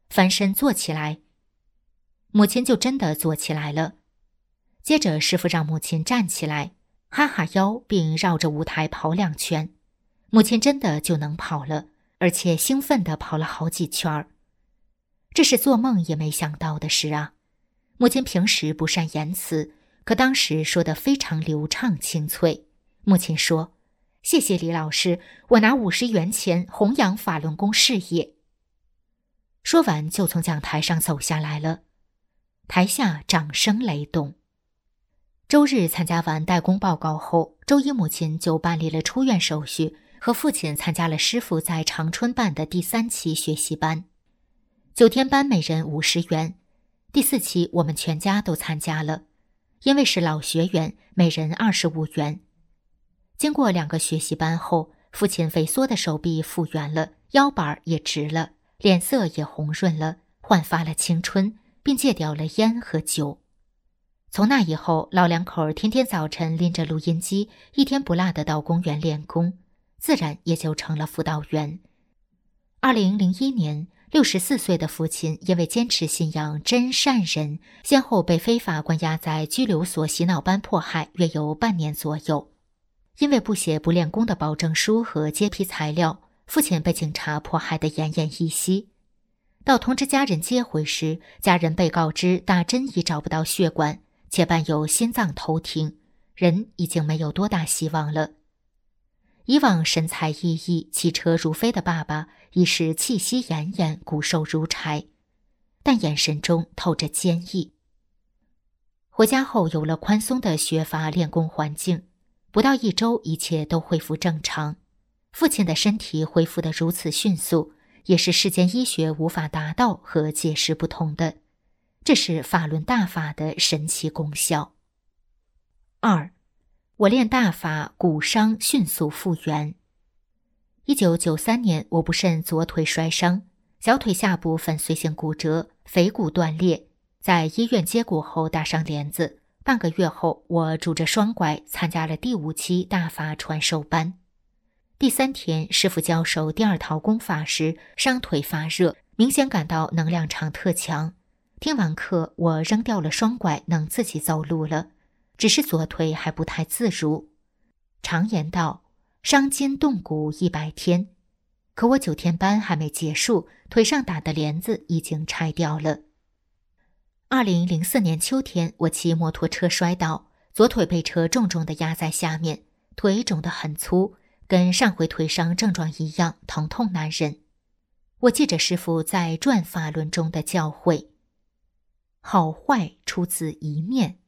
翻身坐起来。母亲就真的坐起来了。接着师傅让母亲站起来，哈哈腰，并绕着舞台跑两圈。母亲真的就能跑了，而且兴奋地跑了好几圈儿。这是做梦也没想到的事啊！母亲平时不善言辞，可当时说得非常流畅清脆。母亲说：“谢谢李老师，我拿五十元钱弘扬法轮功事业。”说完就从讲台上走下来了。台下掌声雷动。周日参加完代工报告后，周一母亲就办理了出院手续，和父亲参加了师傅在长春办的第三期学习班。九天班每人五十元，第四期我们全家都参加了，因为是老学员，每人二十五元。经过两个学习班后，父亲萎缩的手臂复原了，腰板也直了，脸色也红润了，焕发了青春，并戒掉了烟和酒。从那以后，老两口天天早晨拎着录音机，一天不落地到公园练功，自然也就成了辅导员。二零零一年，六十四岁的父亲因为坚持信仰真善人，先后被非法关押在拘留所洗脑班迫害，约有半年左右。因为不写不练功的保证书和揭批材料，父亲被警察迫害得奄奄一息。到通知家人接回时，家人被告知打针已找不到血管，且伴有心脏偷听，人已经没有多大希望了。以往神采奕奕、骑车如飞的爸爸，已是气息奄奄、骨瘦如柴，但眼神中透着坚毅。回家后有了宽松的学法练功环境，不到一周一切都恢复正常。父亲的身体恢复得如此迅速，也是世间医学无法达到和解释不通的，这是法轮大法的神奇功效。二，我练大法，骨伤迅速复原。一九九三年，我不慎左腿摔伤，小腿下部粉碎性骨折，腓骨断裂，在医院接骨后打上帘子。半个月后，我拄着双拐参加了第五期大法传授班。第三天，师傅教授第二套功法时，伤腿发热，明显感到能量场特强。听完课，我扔掉了双拐，能自己走路了，只是左腿还不太自如。常言道，伤筋动骨一百天，可我九天班还没结束，腿上打的帘子已经拆掉了。二零零四年秋天，我骑摩托车摔倒，左腿被车重重地压在下面，腿肿得很粗，跟上回腿伤症状一样，疼痛难忍。我记着师父在《转法轮》中的教诲：好坏出自一念。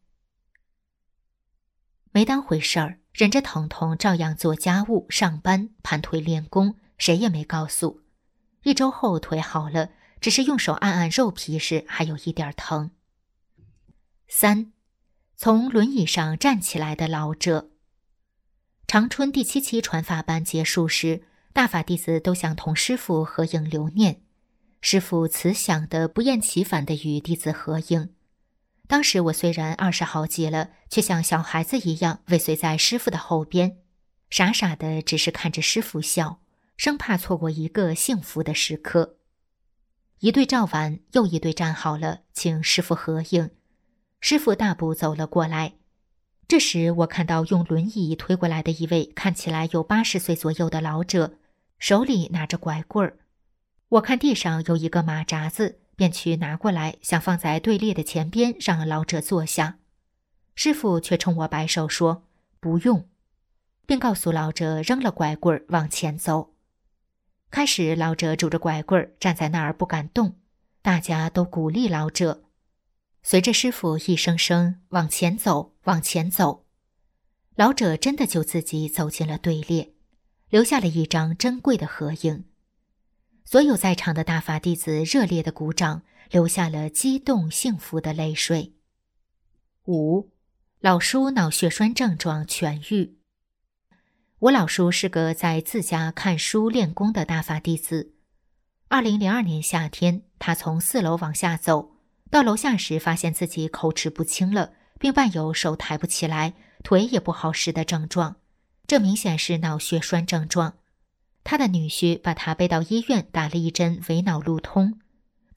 没当回事儿，忍着疼痛照样做家务、上班、盘腿练功，谁也没告诉。一周后腿好了，只是用手按按肉皮时还有一点疼。三，从轮椅上站起来的老者。长春第七期传法班结束时，大法弟子都想同师父合影留念。师父慈祥的不厌其烦地与弟子合影。当时我虽然二十好几了，却像小孩子一样尾随在师父的后边，傻傻的只是看着师父笑，生怕错过一个幸福的时刻。一对照完，又一对站好了，请师父合影。师父大步走了过来。这时我看到用轮椅推过来的一位看起来有八十岁左右的老者，手里拿着拐棍儿。我看地上有一个马扎子，便去拿过来，想放在队列的前边，让老者坐下。师父却冲我摆手说不用，并告诉老者扔了拐棍儿往前走。开始老者拄着拐棍儿站在那儿不敢动，大家都鼓励老者。随着师父一声声往前走往前走，老者真的就自己走进了队列，留下了一张珍贵的合影。所有在场的大法弟子热烈的鼓掌，流下了激动幸福的泪水。五，老叔脑血栓症状痊愈。我老叔是个在自家看书练功的大法弟子。二零零二年夏天，他从四楼往下走，到楼下时发现自己口齿不清了，并伴有手抬不起来，腿也不好使的症状，这明显是脑血栓症状。他的女婿把他背到医院，打了一针维脑路通，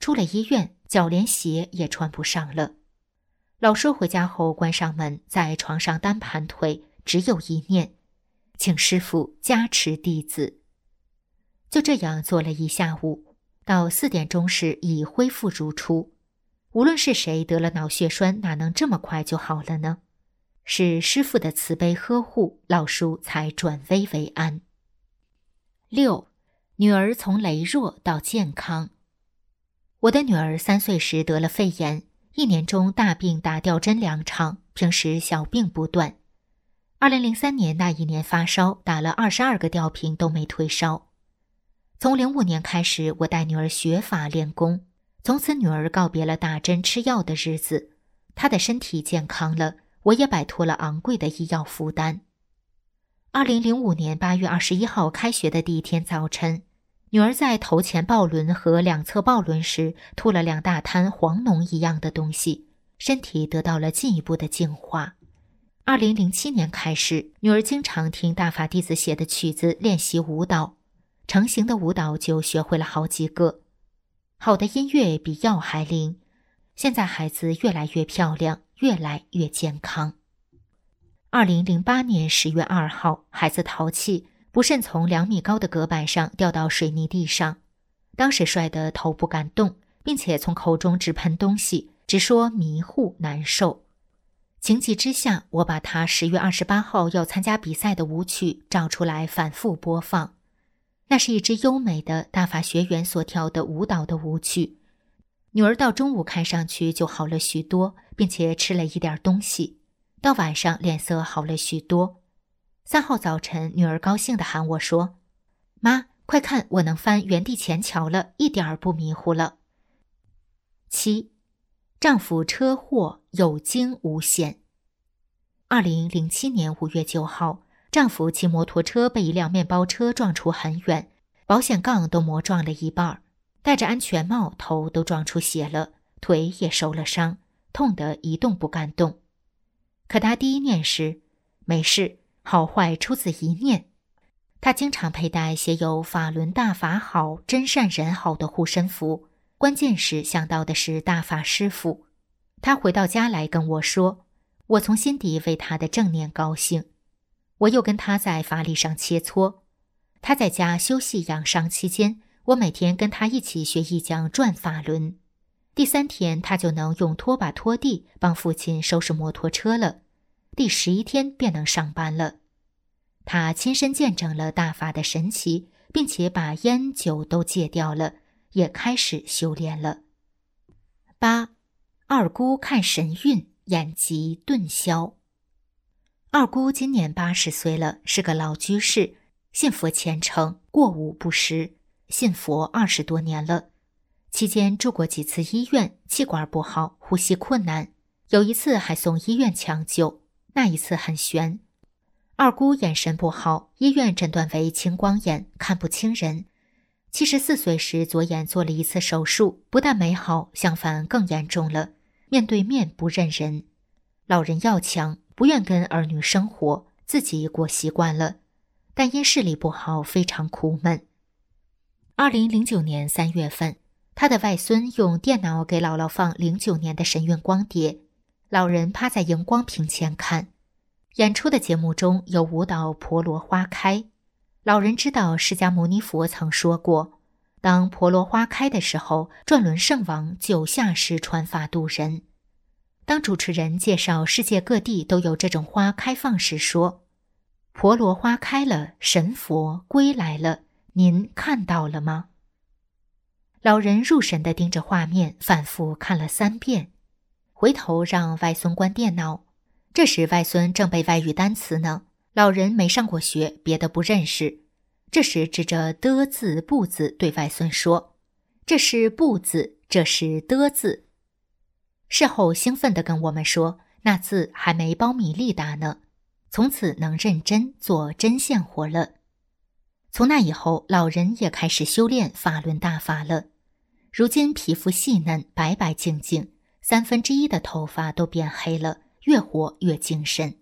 出了医院，脚连鞋也穿不上了。老叔回家后关上门，在床上单盘腿，只有一念：请师父加持弟子。就这样做了一下午，到四点钟时已恢复如初。无论是谁得了脑血栓，哪能这么快就好了呢？是师父的慈悲呵护，老叔才转危为安。六，女儿从羸弱到健康。我的女儿三岁时得了肺炎，一年中大病打吊针两场，平时小病不断。二零零三年那一年发烧，打了二十二个吊瓶都没退烧。从零五年开始，我带女儿学法练功，从此女儿告别了打针吃药的日子，她的身体健康了，我也摆脱了昂贵的医药负担。二零零五年八月二十一号开学的第一天早晨，女儿在头前抱轮和两侧抱轮时吐了两大滩黄脓一样的东西，身体得到了进一步的净化。二零零七年开始，女儿经常听大法弟子写的曲子练习舞蹈，成型的舞蹈就学会了好几个。好的音乐比药还灵，现在孩子越来越漂亮，越来越健康。二零零八年十月二号，孩子淘气，不慎从两米高的隔板上掉到水泥地上，当时摔得头不敢动，并且从口中直喷东西，只说迷糊难受。情急之下，我把他十月二十八号要参加比赛的舞曲找出来反复播放。那是一支优美的大法学员所跳的舞蹈的舞曲。女儿到中午看上去就好了许多，并且吃了一点东西，到晚上脸色好了许多。三号早晨，女儿高兴地喊我说：妈，快看，我能翻原地前桥了，一点儿不迷糊了。七，丈夫车祸有惊无险。二零零七年五月九号，丈夫骑摩托车被一辆面包车撞出很远，保险杠都磨撞了一半，戴着安全帽，头都撞出血了，腿也受了伤，痛得一动不敢动。可他第一念是没事，好坏出自一念。他经常佩戴写有法轮大法好，真善人好的护身符，关键是想到的是大法师父。他回到家来跟我说，我从心底为他的正念高兴。我又跟他在法理上切磋。他在家休息养伤期间，我每天跟他一起学一讲转法轮。第三天他就能用拖把拖地，帮父亲收拾摩托车了。第十一天便能上班了。他亲身见证了大法的神奇，并且把烟酒都戒掉了，也开始修炼了。八，二姑看神韵，眼疾顿消。二姑今年八十岁了，是个老居士，信佛虔诚，过午不食，信佛二十多年了。期间住过几次医院，气管不好，呼吸困难，有一次还送医院抢救，那一次很悬。二姑眼神不好，医院诊断为青光眼，看不清人。七十四岁时左眼做了一次手术，不但没好，相反更严重了，面对面不认人。老人要强，不愿跟儿女生活，自己过习惯了，但因视力不好，非常苦闷。二零零九年三月份，他的外孙用电脑给姥姥放零九年的神韵光碟，老人趴在荧光屏前看。演出的节目中有舞蹈婆罗花开。老人知道释迦牟尼佛曾说过，当婆罗花开的时候，转轮圣王就下世传法度人。当主持人介绍世界各地都有这种花开放时说，婆罗花开了，神佛归来了，您看到了吗？老人入神地盯着画面，反复看了三遍，回头让外孙关电脑。这时外孙正背外语单词呢，老人没上过学，别的不认识。这时指着的字不字对外孙说，这是不字，这是的字。事后兴奋地跟我们说，那字还没苞米粒大呢，从此能认真做针线活了。从那以后，老人也开始修炼法轮大法了。如今皮肤细嫩，白白净净，三分之一的头发都变黑了，越活越精神。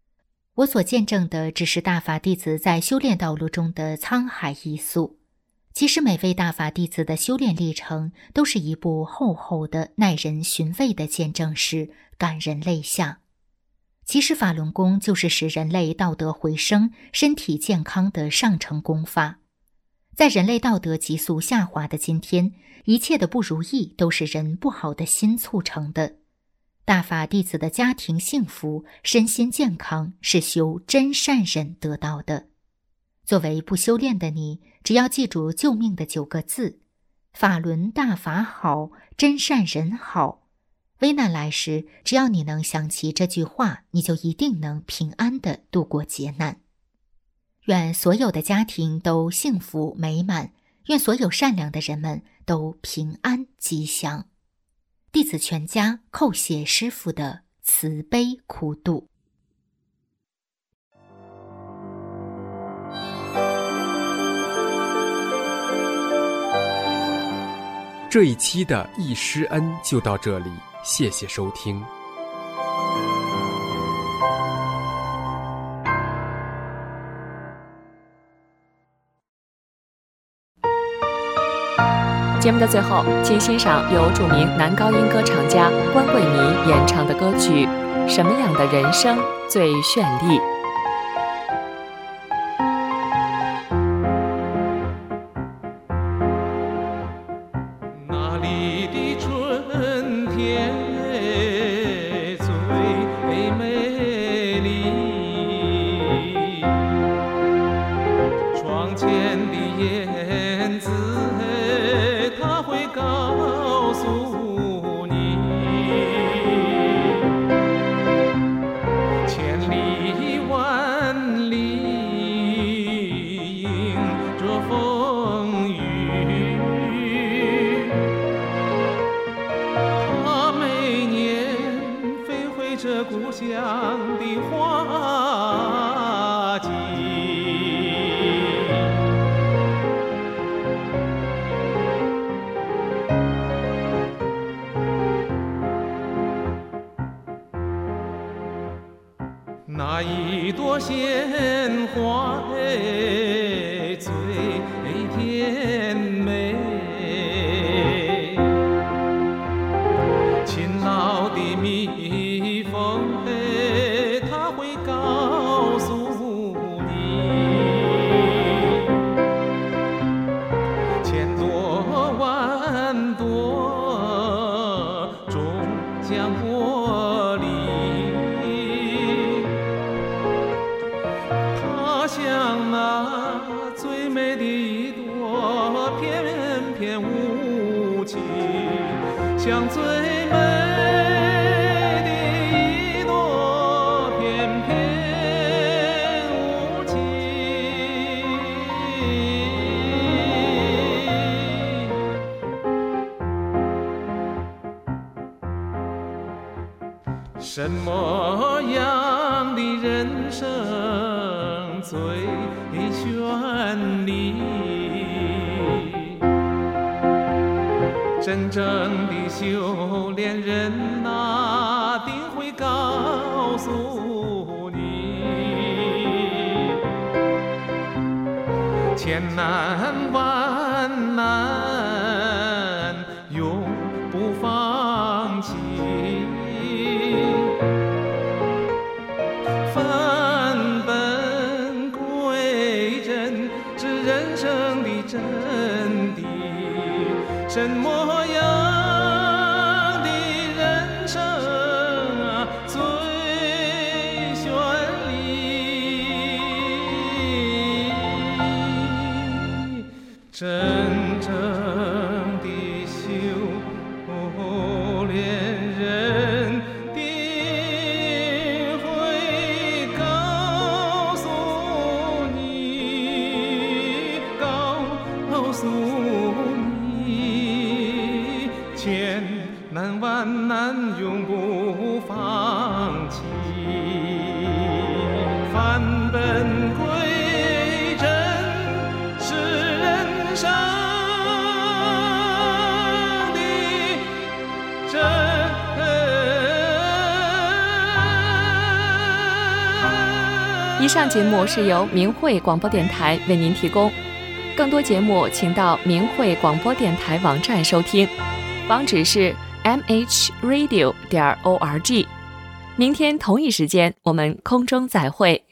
我所见证的只是大法弟子在修炼道路中的沧海一粟， 其实每位大法弟子的修炼历程都是一部厚厚的耐人寻味的见证史，感人泪下。其实法轮功就是使人类道德回升、身体健康的上乘功法。在人类道德急速下滑的今天，一切的不如意都是人不好的心促成的。大法弟子的家庭幸福、身心健康是修真善忍得到的。作为不修炼的你，只要记住救命的九个字：法轮大法好，真善人好。危难来时，只要你能想起这句话，你就一定能平安地度过劫难。愿所有的家庭都幸福美满，愿所有善良的人们都平安吉祥。弟子全家叩谢师父的慈悲苦度。 这一期的易师恩就到这里，谢谢收听。 节目的最后，请欣赏由著名男高音歌唱家关桂民演唱的歌曲《什么样的人生最绚丽》。 哪里的春天最美丽？窗前的燕子它会告诉你，千里万里迎着风雨，它每年飞回这故乡的花季。那一朵鲜花最甜美，勤劳的蜜蜂它会告诉你，千朵万朵终将过离。像那最美的一朵翩翩舞旗，像最美的一朵翩翩舞旗。什么样的人生最绚丽？真正的修炼人哪定会告诉你，千难万难永不放弃，返本归真是人生的真谛。什么样的人生啊最绚丽？真正的修炼人定会告诉你，告诉你，千难万难永不放弃，返本归真是人生的真以上节目是由明慧广播电台为您提供。 更多节目请到明慧广播电台网站收听，网址是 m h radio 点 org。明天同一时间我们空中再会。